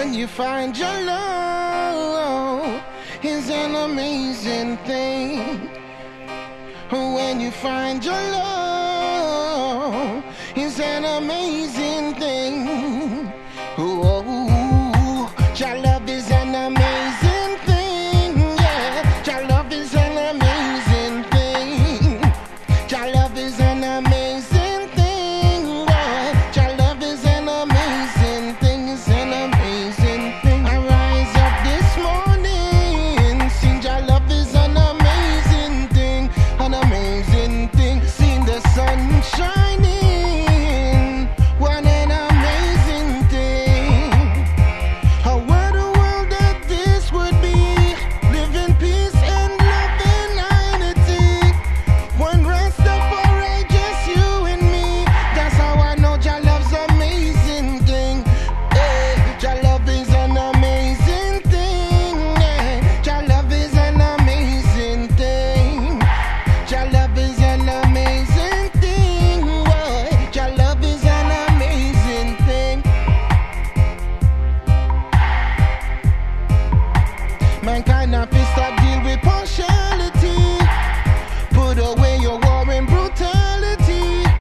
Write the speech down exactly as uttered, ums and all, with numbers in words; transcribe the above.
when you find your love is an amazing thing. When you find your love is an amazing thing. Oh, your love is an amazing thing. Yeah, your love is an amazing thing. Your love is an amazing thing. Yeah, your love is an amazing thing. It's an amazing thing. I rise up this morning, sing your love is an amazing thing, an amazing thing. Seeing the sun shining, what an amazing thing. Oh, what a world that this would be. Live in peace and love and unity. One Rastafari, just you and me. That's how I know your love's amazing thing. Hey, your love is an amazing thing. Hey, your love is an amazing thing. Your love is an amazing thing. Boy, your love is an amazing thing. Mankind have to stop deal with partiality. Put away your